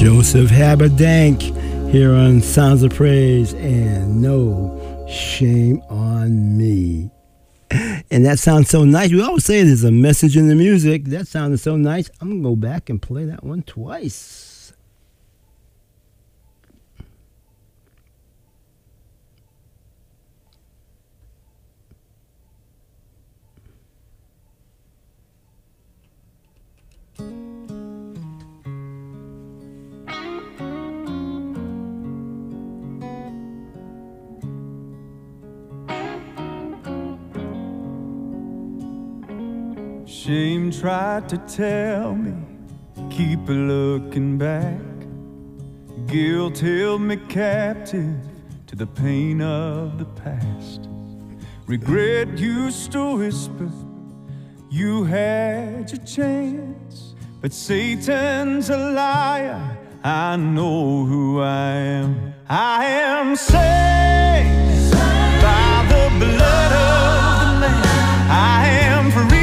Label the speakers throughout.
Speaker 1: Joseph Haberdank here on Sounds of Praise and No Shame on Me. And that sounds so nice. We always say there's a message in the music. That sounded so nice. I'm going to go back and play that one twice.
Speaker 2: Shame tried to tell me, keep looking back. Guilt held me captive to the pain of the past. Regret used to whisper, you had your chance. But Satan's a liar, I know who I am. I am saved by the blood of the Lamb. I am free.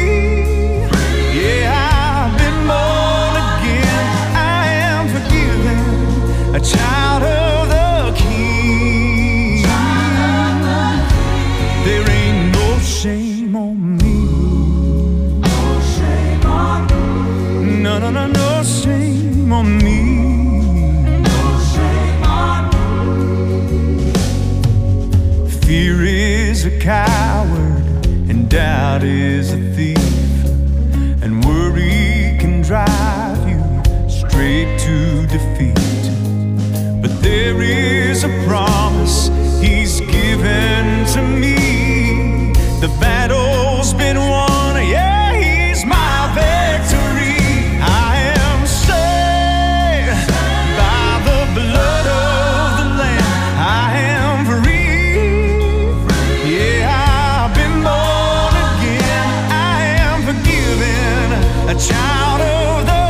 Speaker 2: A child of the King. There ain't no shame on me. No shame on me. No, no, no, no shame on me. No shame on me. Fear is a coward and doubt is a thief, and worry can drive you straight to defeat. There is a promise He's given to me. The battle's been won, yeah, He's my victory. I am saved by the blood of the Lamb. I am free, yeah, I've been born again. I am forgiven, a child of the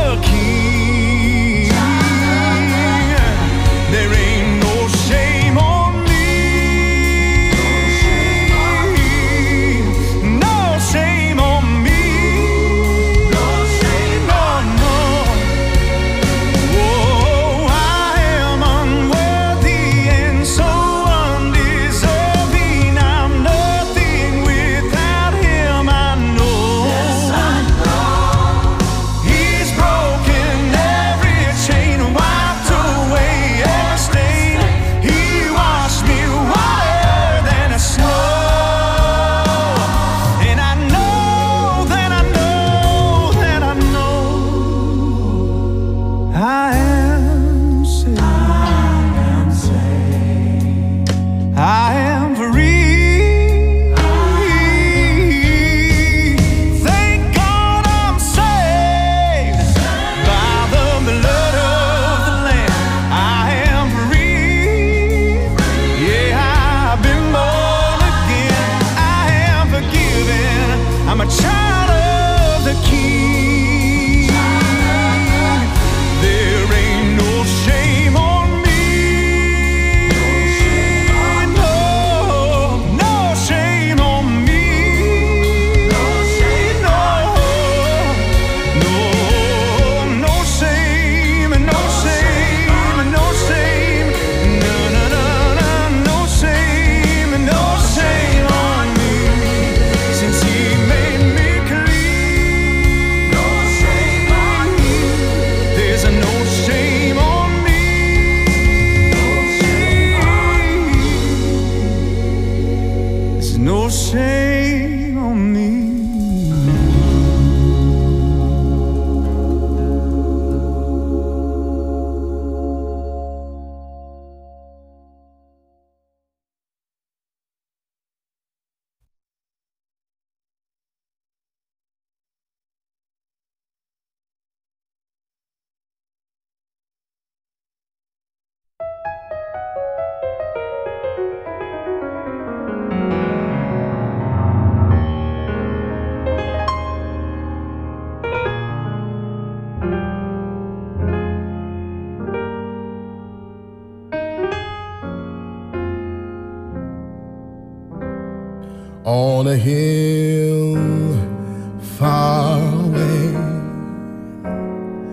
Speaker 3: on a hill far away,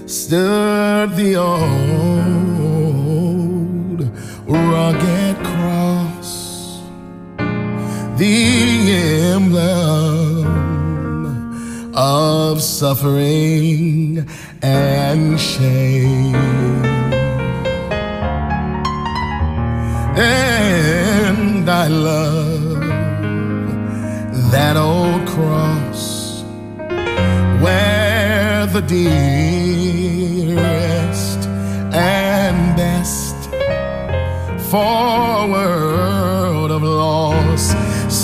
Speaker 3: stood the old rugged cross, the emblem of suffering and shame. And I love that old cross where the dearest and best for a world of lost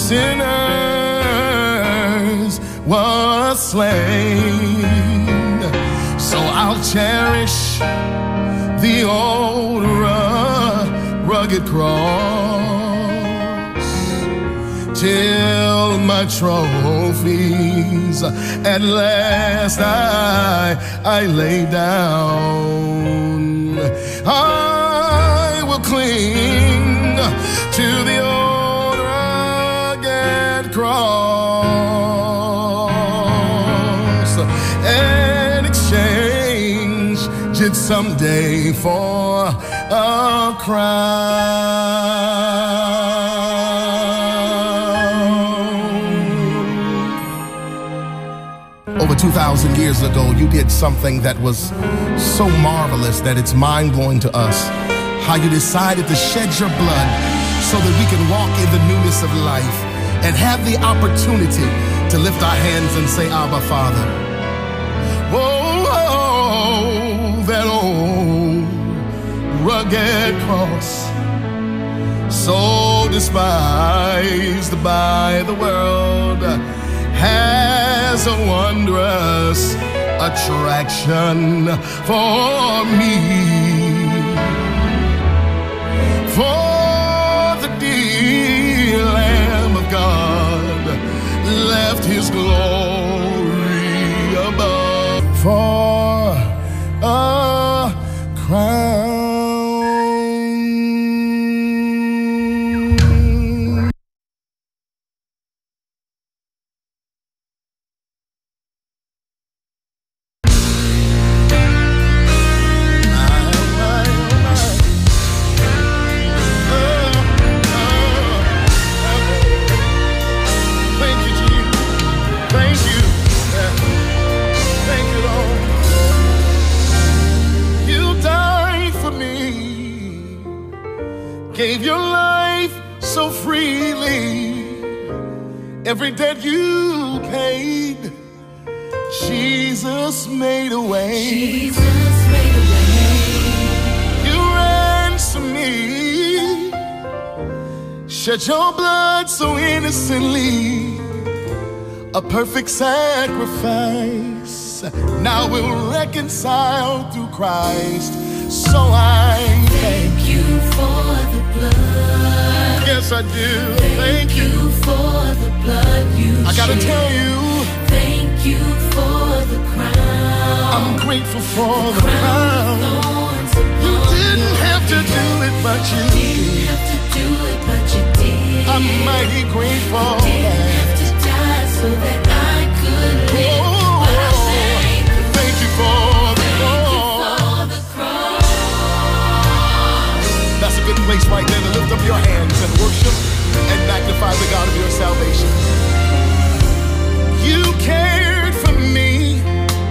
Speaker 3: sinners was slain. So I'll cherish the old rugged cross till my trophies at last I lay down. I will cling to the old rugged cross and exchange it someday for a crown. Over 2,000 years ago, you did something that was so marvelous that it's mind-blowing to us. How you decided to shed your blood so that we can walk in the newness of life and have the opportunity to lift our hands and say, Abba, Father. Whoa, that old rugged cross, so despised by the world, has a wondrous attraction for me. For the dear Lamb of God left his glory above for a crown. Gave your life so freely, every debt you paid, Jesus made a way.
Speaker 4: Jesus made a way.
Speaker 3: You ransomed me, shed your blood so innocently, a perfect sacrifice. Now we're reconciled through Christ. So I
Speaker 4: thank you for the blood.
Speaker 3: Yes, I do.
Speaker 4: Thank you for the blood you shed.
Speaker 3: I gotta tell you,
Speaker 4: thank you for the crown.
Speaker 3: I'm grateful for the crown. You didn't have to do it, but you did.
Speaker 4: Have to do it, but you did.
Speaker 3: I'm mighty grateful.
Speaker 4: You didn't have to die so that I could live.
Speaker 3: Oh,
Speaker 4: but I
Speaker 3: thank you for the cross. That's a good place right there to lift up your hands and worship and magnify the God of your salvation. You cared for me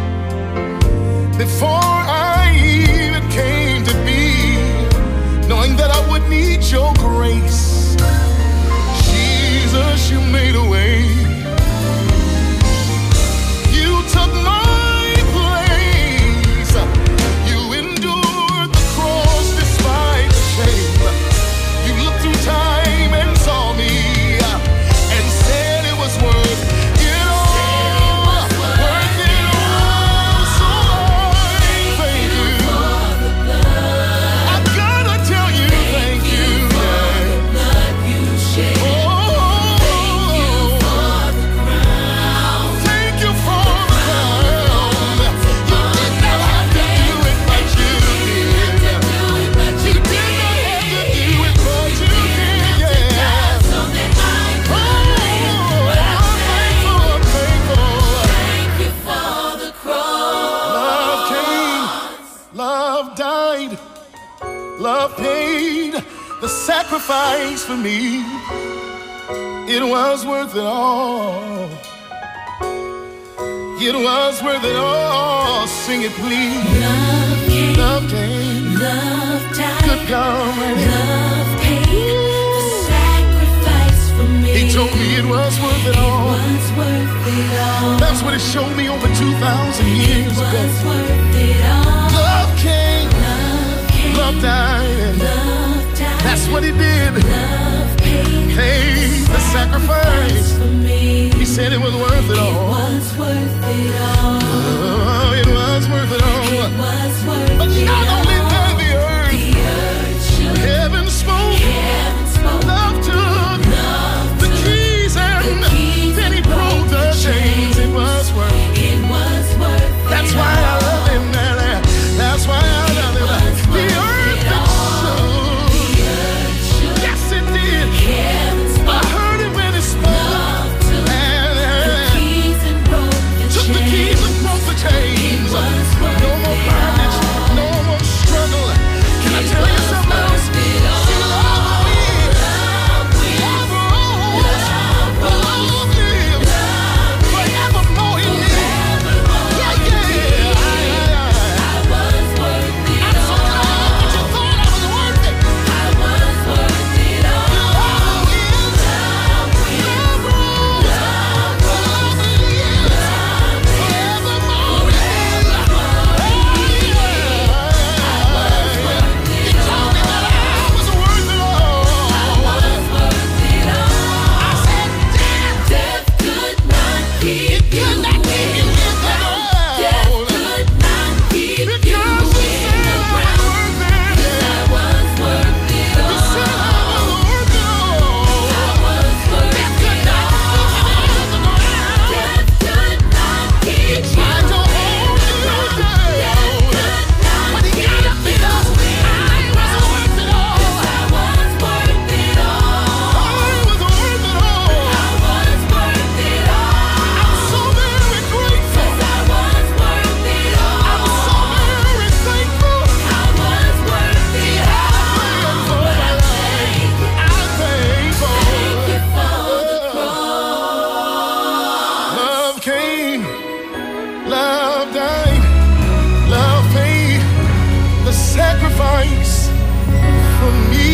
Speaker 3: before I even came to be, knowing that I would need your grace. Jesus, you made a way. You took my place. You endured the cross despite the shame. You looked through time and saw me and said it was worth it all. Worth it all. So I thank you. I gotta tell you, thank you.
Speaker 4: for the blood you shed.
Speaker 3: Oh,
Speaker 4: Thank you
Speaker 3: love paid the sacrifice for me. It was worth it all. It was worth it all. Sing it, please.
Speaker 4: Love came, love died,
Speaker 3: good God,
Speaker 4: love paid the sacrifice for me.
Speaker 3: He told me it was worth it all.
Speaker 4: It was worth it all.
Speaker 3: That's what it showed me over 2,000 years ago.
Speaker 4: It was worth it all.
Speaker 3: Love came, love died.
Speaker 4: Love died.
Speaker 3: That's what he did.
Speaker 4: Love paid
Speaker 3: the sacrifice
Speaker 4: for me.
Speaker 3: He said it was worth it all.
Speaker 4: It was worth it all.
Speaker 3: Oh, it was worth it all.
Speaker 4: It was worth
Speaker 3: but
Speaker 4: it
Speaker 3: not
Speaker 4: all.
Speaker 3: only that, the
Speaker 4: The earth shook.
Speaker 3: heaven spoke, love took the keys, and then he broke the chains. It was worth it.
Speaker 4: It was worth it.
Speaker 3: That's why I love him, man. That's why I love him. The earth that shook. Yes, it did. I heard it when it spoke. Took the keys and broke the chains. No more bondage, no more struggle. Can I tell you something else? See, love wins. Love rules. Love lives. Forevermore he lives. Yeah, yeah. I'm so glad that you thought I was worth it. Love wins. Love rules. Love lives. Forevermore he lives. He told me that I was worth it all. I said, death
Speaker 4: Could not keep
Speaker 3: it could not keep you in the
Speaker 4: Death
Speaker 3: world.
Speaker 4: could not keep you
Speaker 3: Because you
Speaker 4: in
Speaker 3: said
Speaker 4: the
Speaker 3: I
Speaker 4: ground.
Speaker 3: was worth it.
Speaker 4: I was worth it
Speaker 3: You said
Speaker 4: all.
Speaker 3: I was worth it all.
Speaker 4: I was worth
Speaker 3: Death could
Speaker 4: it
Speaker 3: not
Speaker 4: all.
Speaker 3: keep me in the ground.
Speaker 4: Death could not keep you
Speaker 3: Tried to hold you down. But he got up because I was worth it all.
Speaker 4: I was worth it all.
Speaker 3: I was worth it all.
Speaker 4: I was worth it all.
Speaker 3: I'm so very grateful.
Speaker 4: I was worth it all.
Speaker 3: I'm so very thankful.
Speaker 4: I was worth it all.
Speaker 3: I'm thankful.
Speaker 4: Thank you for the cross.
Speaker 3: Love came, love died, love paid the sacrifice for me.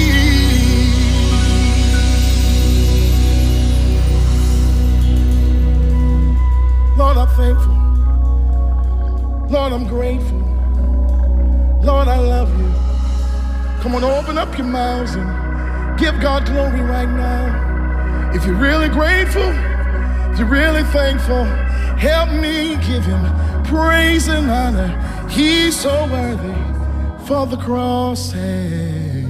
Speaker 3: Lord, I'm thankful. Lord, I'm grateful. Lord, I love you. Come on, open up your mouths and give God glory right now. If you're really grateful, if you're really thankful, help me give him praise and honor. He's so worthy for the cross, hey,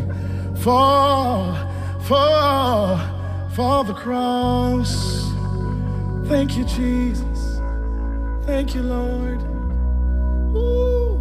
Speaker 3: for the cross. Thank you, Jesus. Thank you, Lord. Ooh.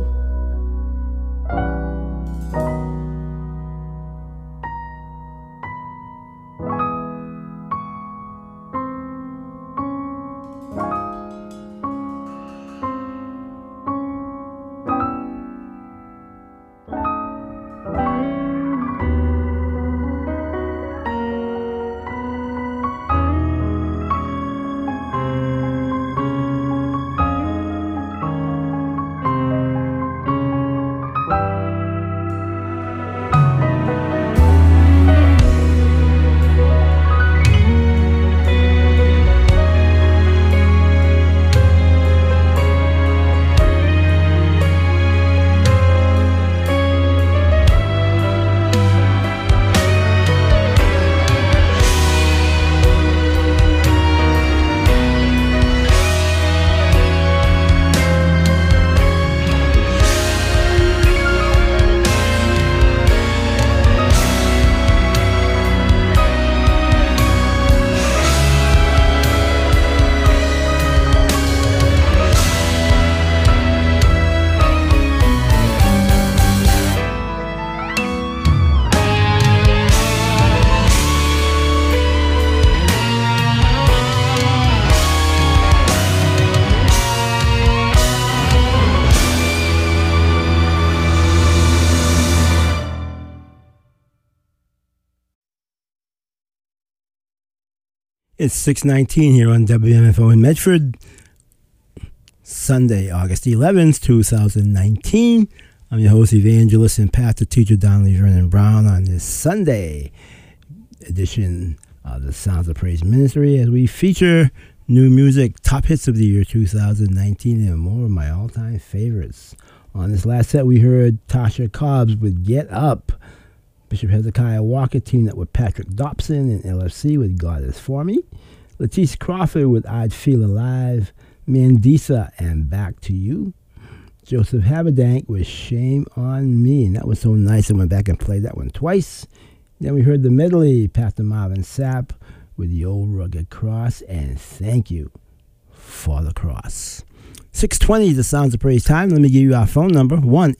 Speaker 1: It's 6:19 here on WMFO in Medford. Sunday, August 11th, 2019. I'm your host, evangelist, and pastor teacher Donnelly Vernon Brown on this Sunday edition of the Sounds of Praise Ministry as we feature new music, top hits of the year 2019, and more of my all-time favorites. On this last set, we heard Tasha Cobbs with Get Up. Bishop Hezekiah Walker teamed up with Patrick Dobson and LFC with God Is For Me. Letice Crawford with I'd Feel Alive. Mandisa and Back to You. Joseph Haberdank with Shame on Me. And that was so nice. I went back and played that one twice. Then we heard the medley, Pastor Marvin Sapp with The Old Rugged Cross and Thank You for the Cross. 6:20 is the Sounds of Praise time. Let me give you our phone number,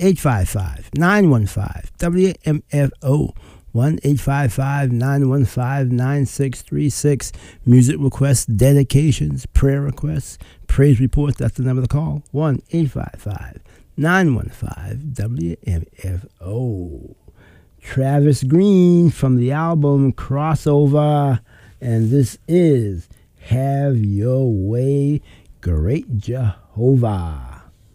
Speaker 1: 1-855-915-WMFO, 1-855-915-9636. Music requests, dedications, prayer requests, praise reports. That's the number to call, 1-855-915-WMFO. Travis Green from the album Crossover, and this is Have Your Way, Great Jehovah.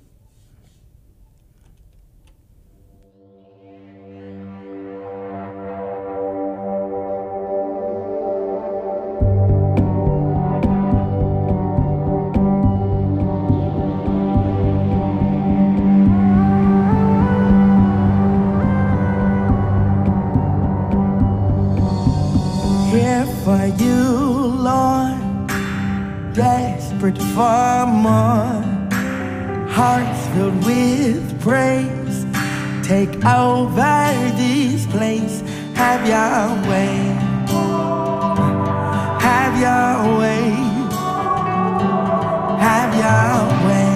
Speaker 5: Here for you, Lord, desperate for more, hearts filled with praise. Take over this place, have your way, have your way, have your way,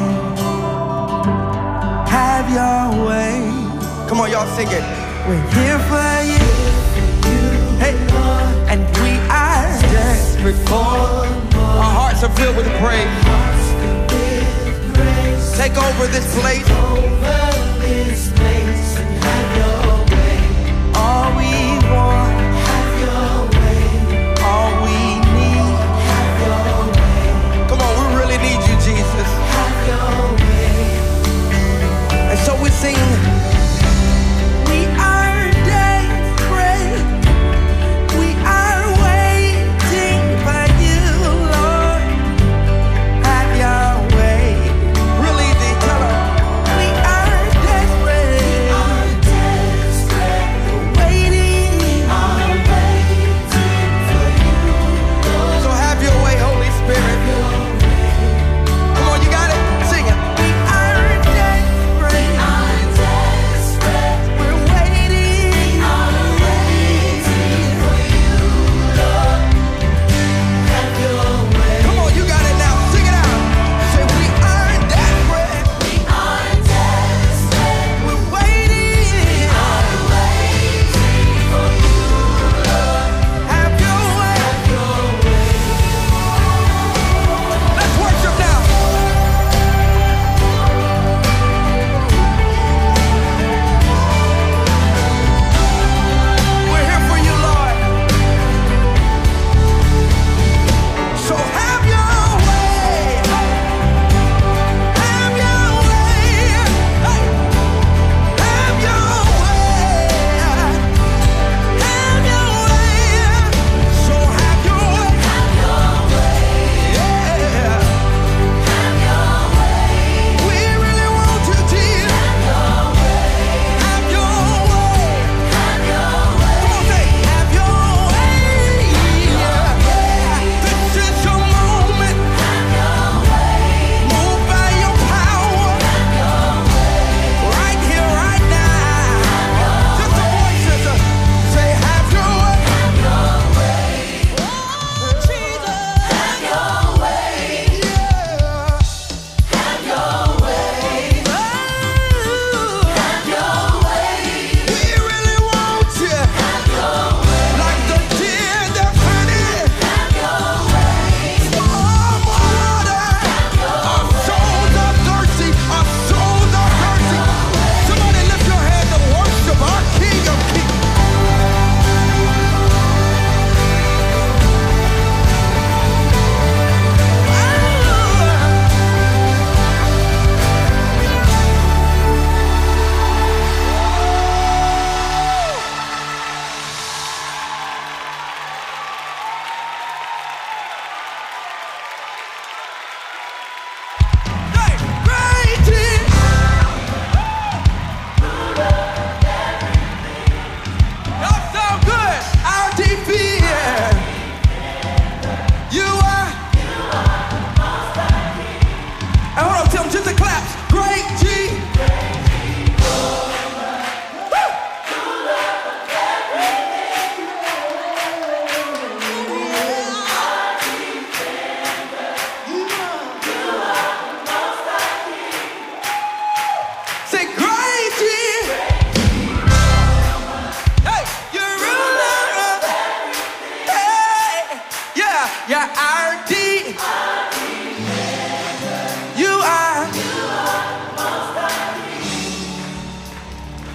Speaker 5: have your way. Come on, y'all sing it. We're here for you, hey, and we are desperate for more. Our hearts are filled with praise. Take over this place. And have your way. All we want, have your way. All we need, have your way. Come on, we really need you, Jesus. Have your way. And so we sing. We are desperate. We are waiting for you, Lord. Have your way. Really easy, tell 'em. We are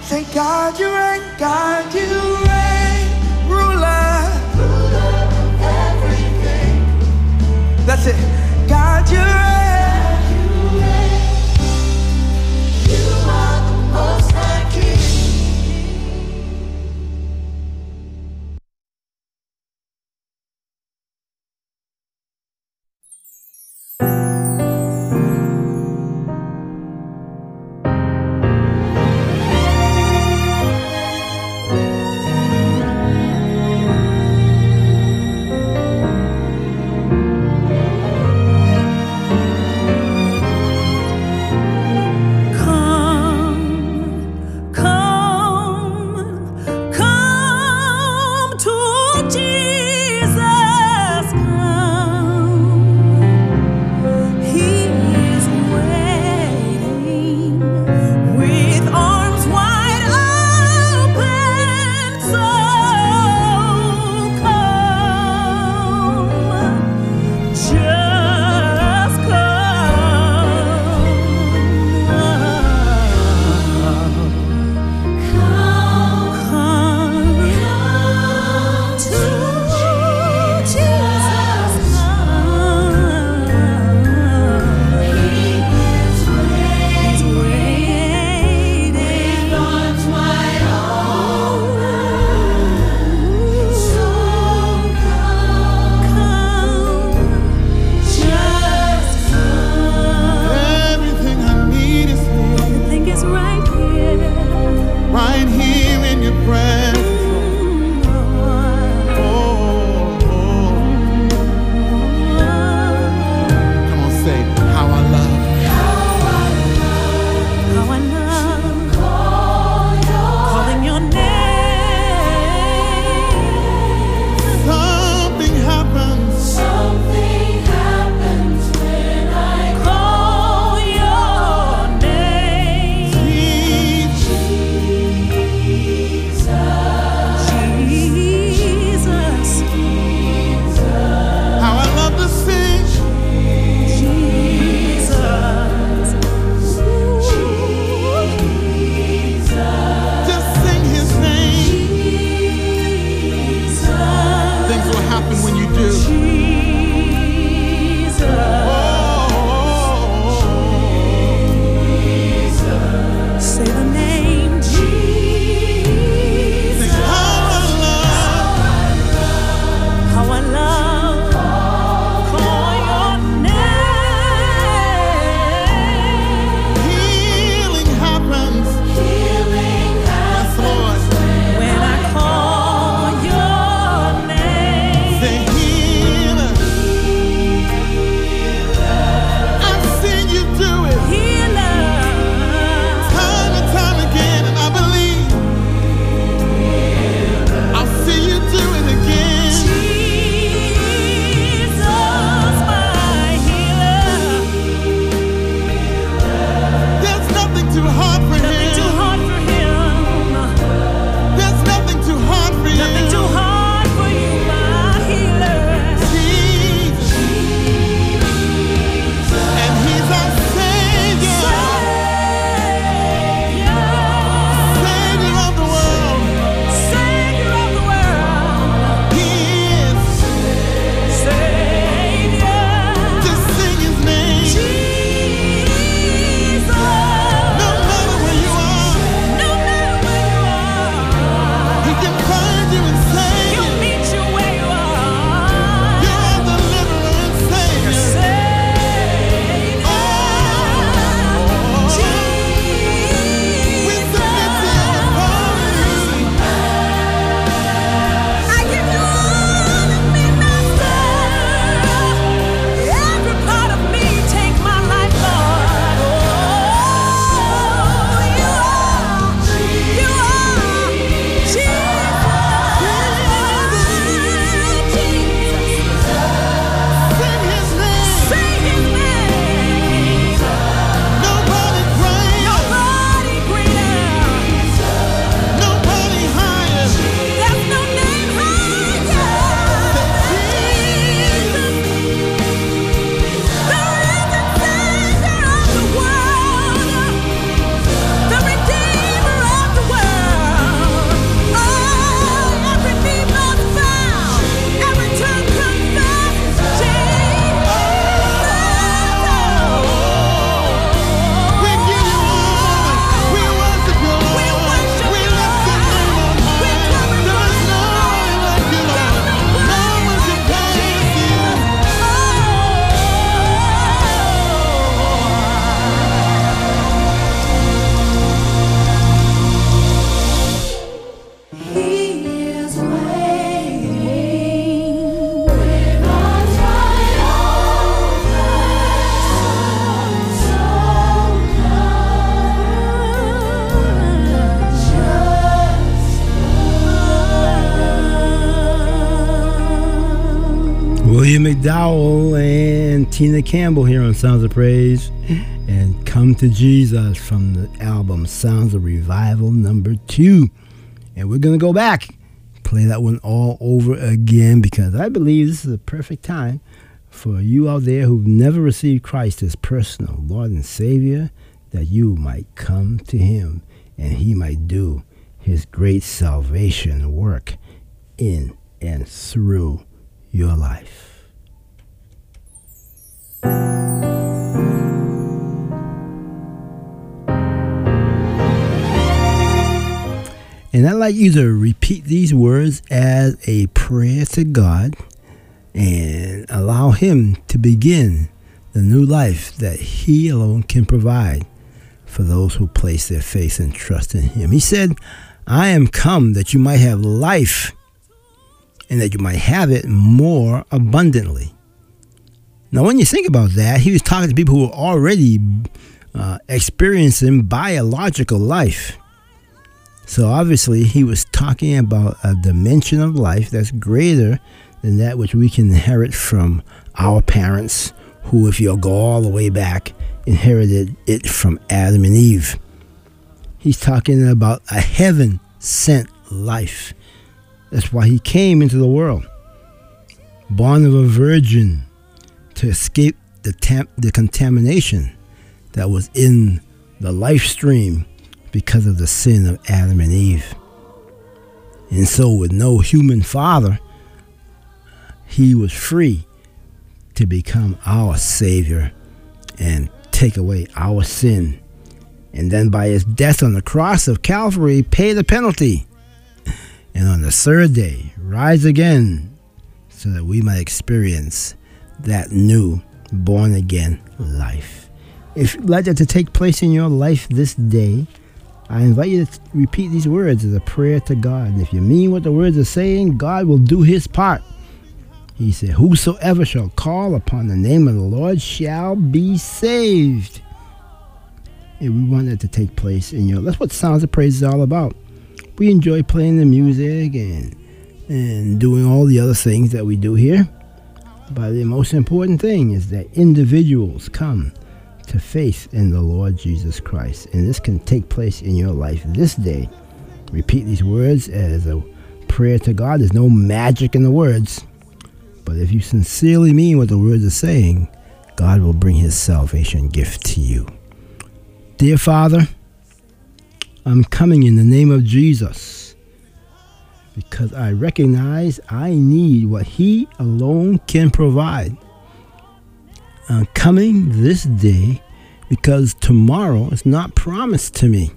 Speaker 5: Say, God, you reign, God, you reign, ruler of everything. That's it. God, you reign. You are the most high King.
Speaker 1: McDowell and Tina Campbell here on Sounds of Praise, and Come to Jesus from the album Sounds of Revival #2. And we're going to go back, play that one all over again, because I believe this is the perfect time for you out there who've never received Christ as personal Lord and Savior, that you might come to Him and He might do His great salvation work in and through your life. And I'd like you to repeat these words as a prayer to God and allow Him to begin the new life that He alone can provide for those who place their faith and trust in Him. He said, I am come that you might have life and that you might have it more abundantly. Now, when you think about that, He was talking to people who were already experiencing biological life. So obviously, He was talking about a dimension of life that's greater than that which we can inherit from our parents, who, if you'll go all the way back, inherited it from Adam and Eve. He's talking about a heaven-sent life. That's why He came into the world, born of a virgin, to escape the contamination that was in the life stream because of the sin of Adam and Eve. And so with no human father, He was free to become our Savior and take away our sin. And then by His death on the cross of Calvary, pay the penalty. And on the third day, rise again, so that we might experience that new born-again life. If you'd like that to take place in your life this day, I invite you to repeat these words as a prayer to God. And if you mean what the words are saying, God will do His part. He said, whosoever shall call upon the name of the Lord shall be saved. And we want that to take place in your life. That's what Sounds of Praise is all about. We enjoy playing the music and doing all the other things that we do here. But the most important thing is that individuals come to faith in the Lord Jesus Christ. And this can take place in your life this day. Repeat these words as a prayer to God. There's no magic in the words. But if you sincerely mean what the words are saying, God will bring His salvation gift to you. Dear Father, I'm coming in the name of Jesus because I recognize I need what He alone can provide. I'm coming this day because tomorrow is not promised to me.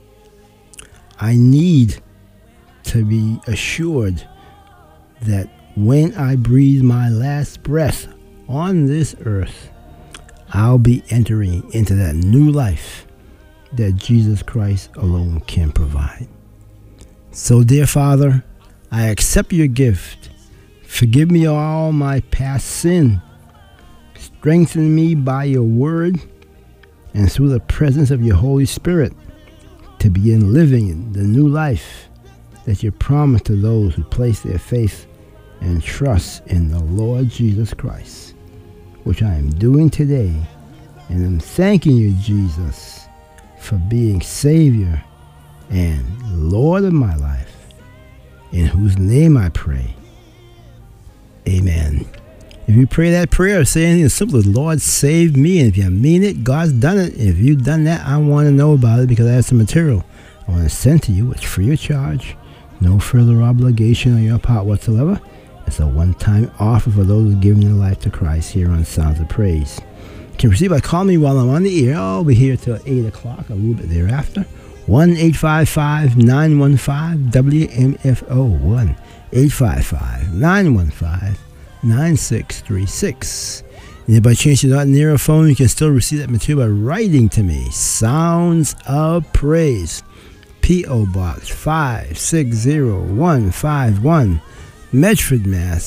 Speaker 1: I need to be assured that when I breathe my last breath on this earth, I'll be entering into that new life that Jesus Christ alone can provide. So, dear Father, I accept your gift. Forgive me all my past sin. Strengthen me by your word and through the presence of your Holy Spirit to begin living in the new life that you promised to those who place their faith and trust in the Lord Jesus Christ, which I am doing today. And I'm thanking you, Jesus, for being Savior and Lord of my life, in whose name I pray. Amen. If you pray that prayer, say anything as simple as, Lord, save me. And if you mean it, God's done it. If you've done that, I want to know about it because I have some material I want to send to you. It's free of charge. No further obligation on your part whatsoever. It's a one-time offer for those giving their life to Christ here on Sounds of Praise. You can receive by calling me while I'm on the air. I'll be here till 8 o'clock, a little bit thereafter. 1-855-915-WMFO. 1-855-915-9636. And if by chance you're not near a phone, you can still receive that material by writing to me. Sounds of Praise. P.O. Box 560151. Medford, Mass.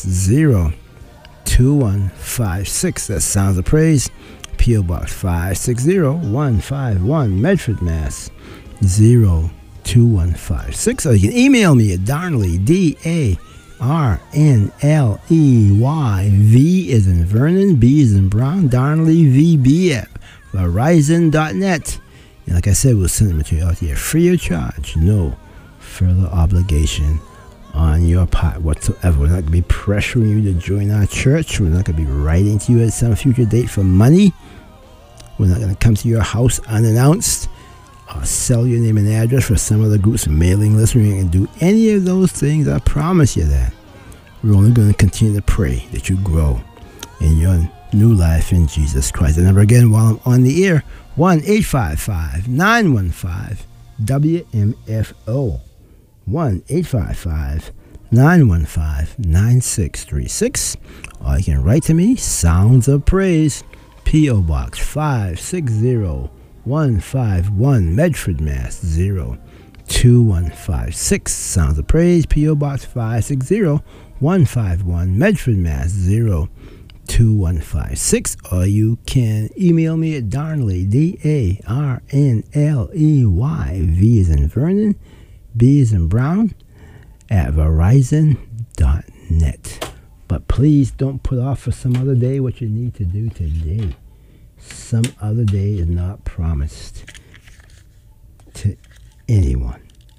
Speaker 1: 02156. That Sounds of Praise. P.O. Box 560151. Medford, Mass. 02156. Or you can email me at Darnley, DARNLEY, D-A-R-N-L-E-Y. V is in Vernon, B is in Brown, Darnley, VB at Verizon.net. And like I said, we'll send the material out here free of charge. No further obligation on your part whatsoever. We're not going to be pressuring you to join our church. We're not going to be writing to you at some future date for money. We're not going to come to your house unannounced or sell your name and address for some of the group's mailing list. We're not going to do any of those things. I promise you that. We're only going to continue to pray that you grow in your new life in Jesus Christ. The number again while I'm on the air, 1-855-915-WMFO. 1-855-915-9636. Or you can write to me, Sounds of Praise, P.O. Box 560-151, Medford, Mass. 02156. Sounds of Praise, P.O. Box 560-151, Medford, Mass. 02156. Or you can email me at Darnley, D-A-R-N-L-E-Y. V is in Vernon, B is in Brown, at Verizon.net. But please don't put off for some other day what you need to do today. Some other day is not promised to anyone.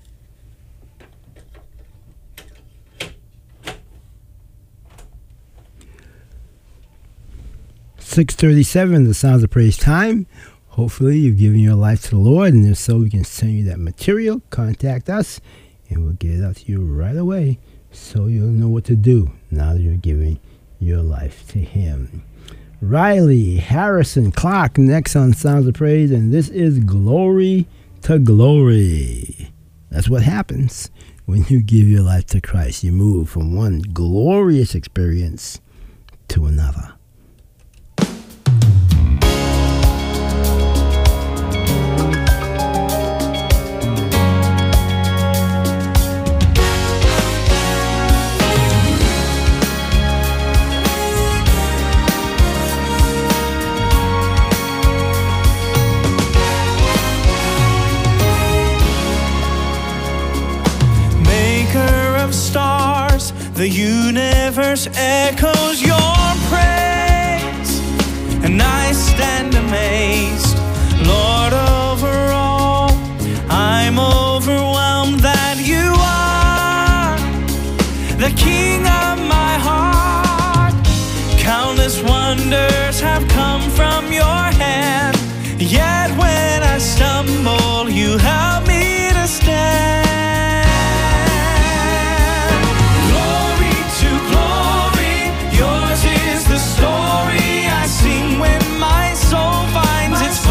Speaker 1: $6:37, the Sounds of Praise time. Hopefully you've given your life to the Lord, and if so, we can send you that material. Contact us, and we'll get it out to you right away so you'll know what to do now that you're giving your life to Him. Riley Harrison Clark next on Sounds of Praise, and this is Glory to Glory. That's what happens when you give your life to Christ. You move from one glorious experience to another.
Speaker 2: The universe echoes your praise, and I stand amazed. Lord, over all, I'm overwhelmed that you are the King of my heart. Countless wonders have come from your hand, yet when I stumble, you help me to stand. Story I sing when my soul finds its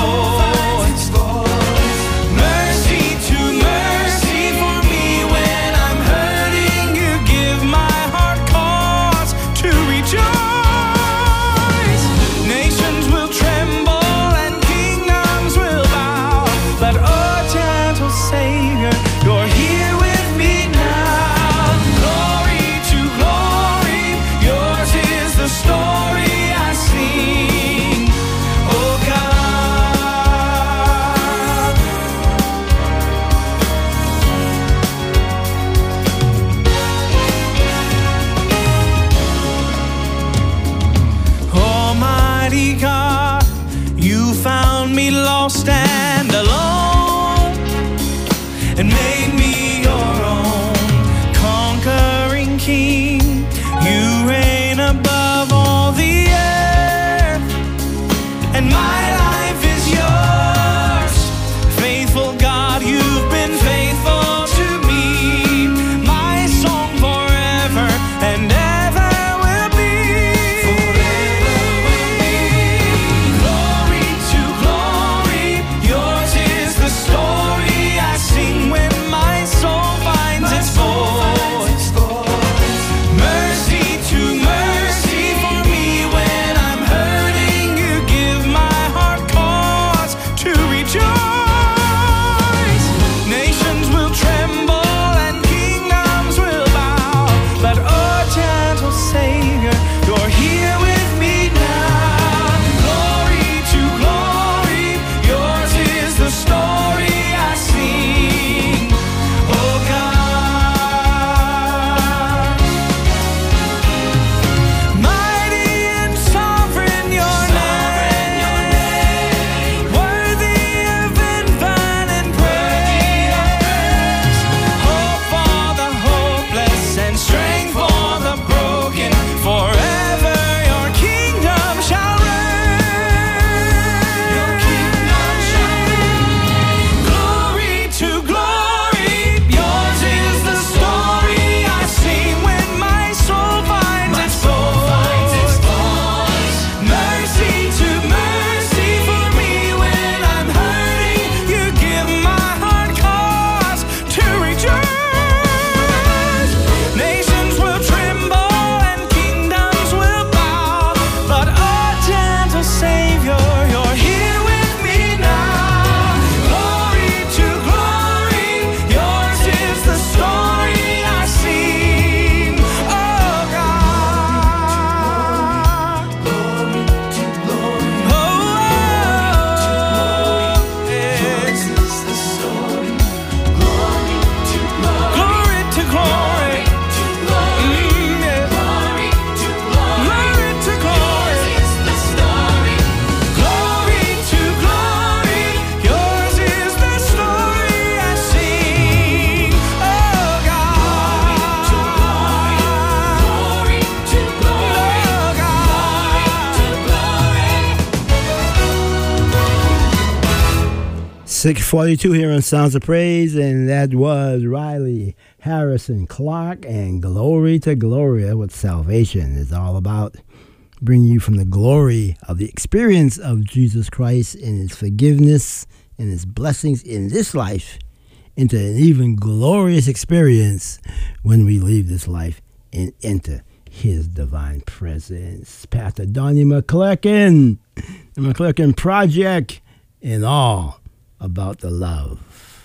Speaker 1: 642 here on Sounds of Praise, and that was Riley Harrison Clark and Glory to Glory. That's what salvation is all about. Bringing you from the glory of the experience of Jesus Christ and his forgiveness and his blessings in this life into an even glorious experience when we leave this life and enter his divine presence. Pastor Donnie McClurkin, the McClurkin Project, and all about the love.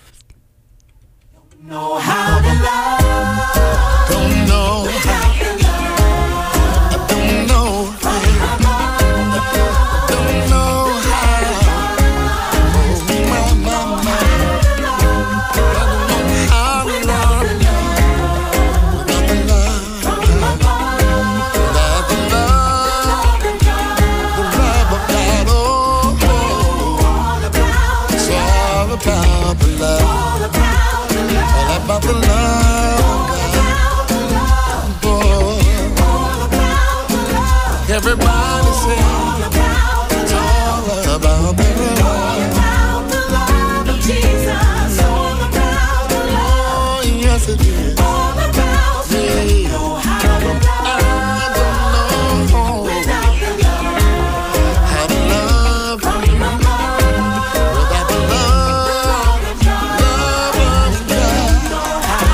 Speaker 4: Know how to love.
Speaker 3: Don't know how. I don't know. Don't know how. Oh, my, my, my. I don't know how to love. Without the love. Without the love. The love of God. Oh, it's all about the love. All about the love. Everybody say it's all about the love of Jesus. All about the love. Oh, yes it is. All about the love. I don't know without the love. How to love from my heart. Without the love of God.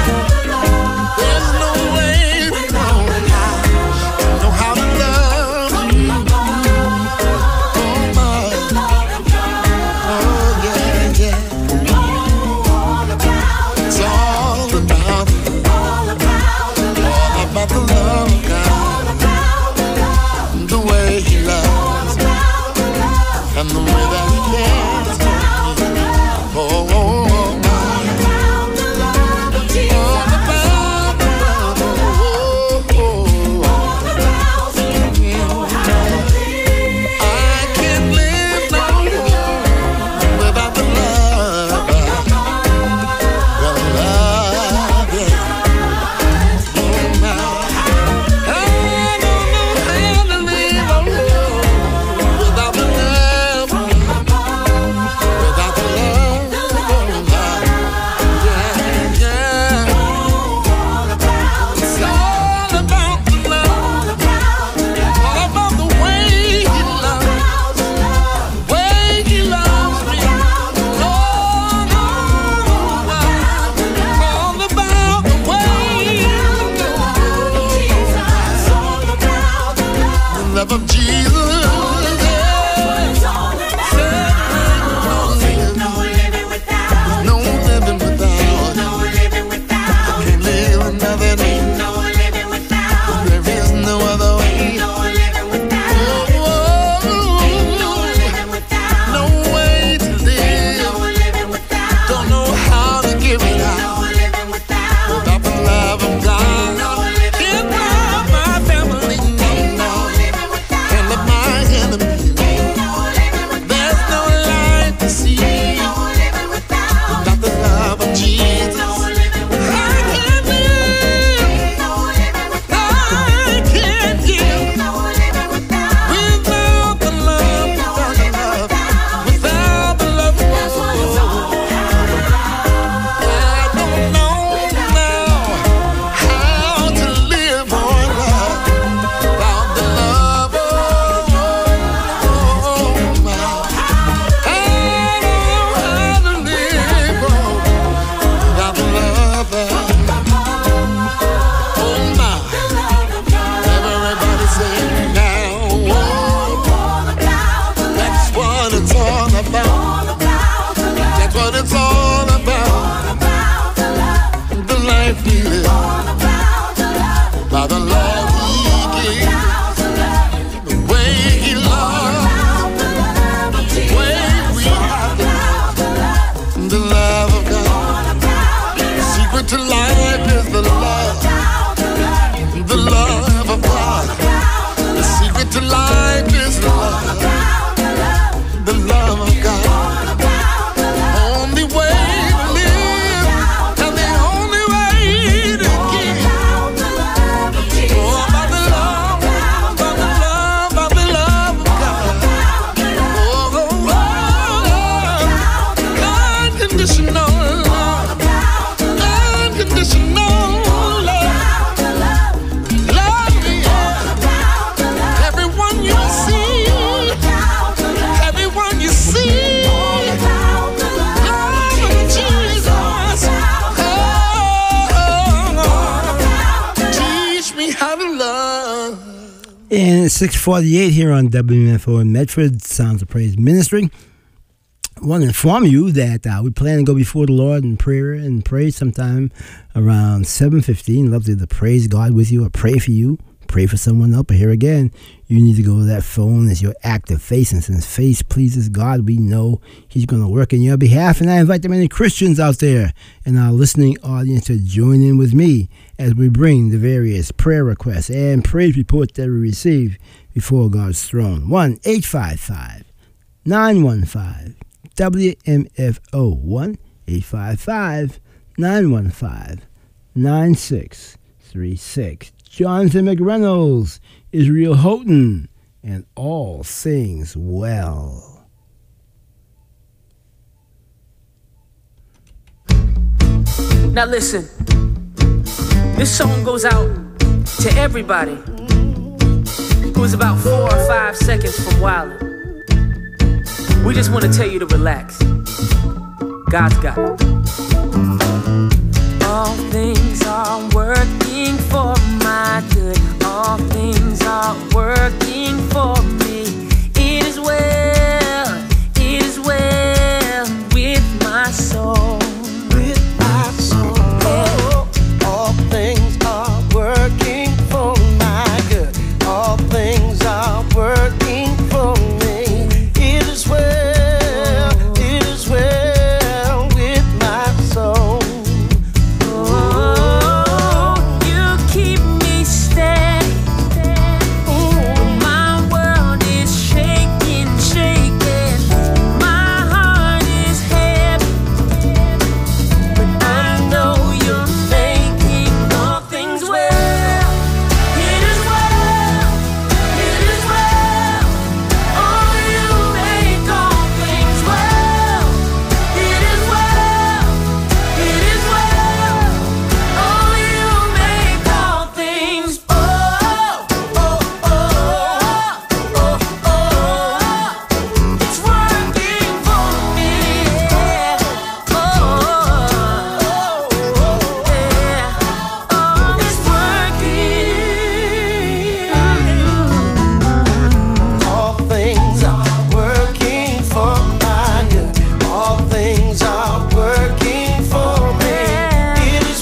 Speaker 1: And it's 6:48 here on WMFO in Medford, Sounds of Praise Ministry. I want to inform you that we plan to go before the Lord in prayer and pray sometime around 7:15. Love to praise God with you or pray for you, pray for someone else. But here again, you need to go to that phone as your active faith. And since faith pleases God, we know He's going to work in your behalf. And I invite the many Christians out there in our listening audience to join in with me as we bring the various prayer requests and praise reports that we receive before God's throne. 1-855-915-WMFO. 1-855-915-9636. Jonathan McReynolds, Israel Houghton, and All Things Well.
Speaker 6: Now listen, this song goes out to everybody who is about 4 or 5 seconds from wilding. We just want to tell you to relax. God's got it. All things are working for my good. All things are working for me. It is well with my soul.
Speaker 5: With my soul. Oh, all things are working for my good. All things are working for me. It is well with my soul.
Speaker 6: Oh, you keep me steady. My world is shaking, shaking. My heart is heavy, but I know you're making all things well. It is well, it is well. Oh, you make all things well. It is well, it is well. Oh, you make all things. Oh, oh, oh, oh, oh, oh. It's working for me. Oh, yeah. Oh, it's working.
Speaker 5: All things are working for my good. All things are working for me. It is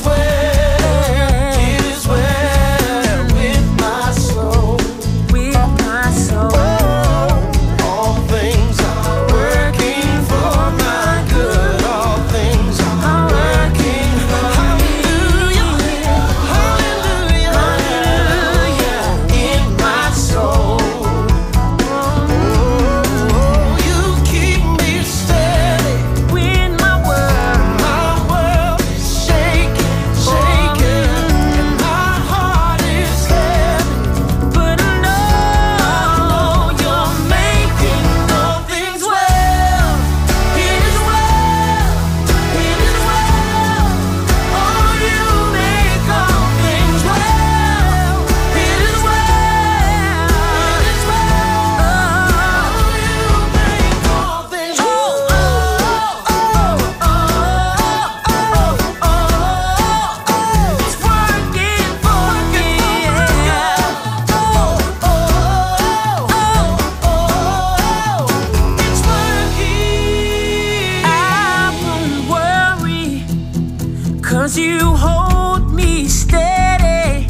Speaker 5: well with my soul.
Speaker 6: With my soul.
Speaker 5: All things are working for my good. All things are working. Hallelujah, hallelujah, hallelujah. In my soul. Oh, you keep me steady.
Speaker 6: When my world
Speaker 5: is shaking, shaking, and my heart is heavy.
Speaker 6: but I know you're making all things well. It is well, it is well. Oh, you make all things well. It is well, it is well. Oh, you make all things well. It's working for me. It's working. I won't worry, 'cause you hold me steady.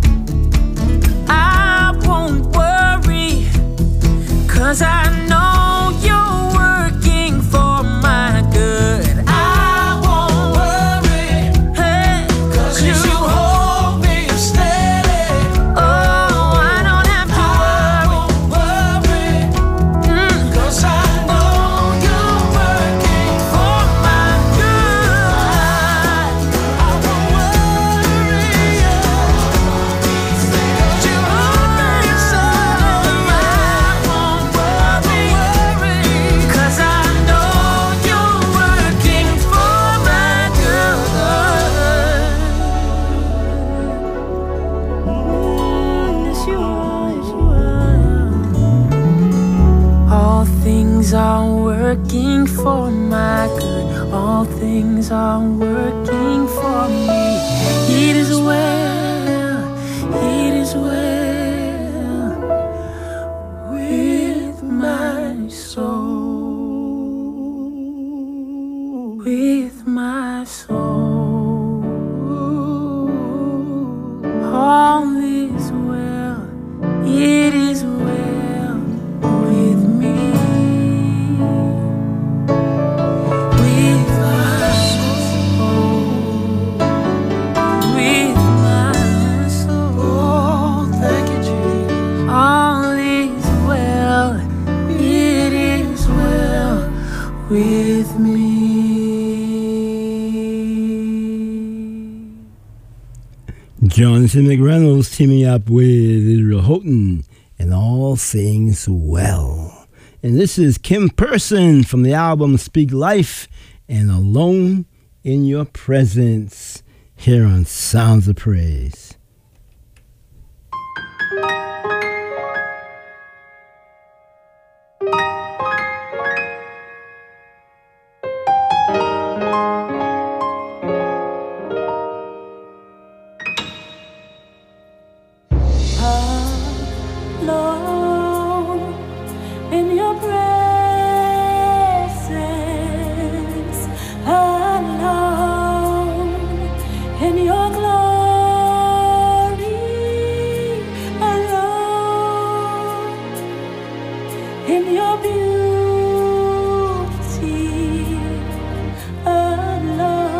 Speaker 6: I won't worry, 'cause I know you're working for my good. I won't worry, hey, 'cause you hold me steady. Oh, I don't have to worry, 'cause I know you're working for my good. I won't worry, 'cause you hold me steady. I won't worry, 'cause I know you're working for my good. Yes, you are, yes, you are. All things are working for my good. All things are working for me. It is well, it is well.
Speaker 1: Jonathan McReynolds teaming up with Israel Houghton, and All Sings Well. And this is Kim Person from the album Speak Life and Alone in Your Presence here on Sounds of Praise.
Speaker 6: Alone in your presence, alone in your glory, alone in your beauty, alone.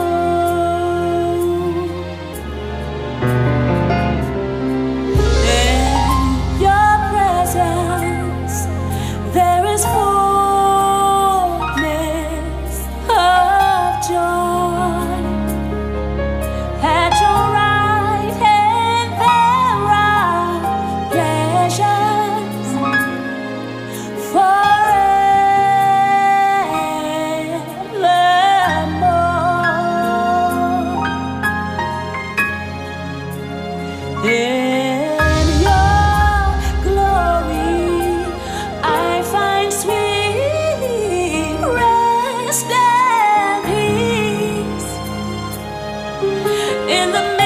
Speaker 6: There is fullness of joy. At your right hand there are pleasures forevermore. In your glory I find sweet rest and peace in the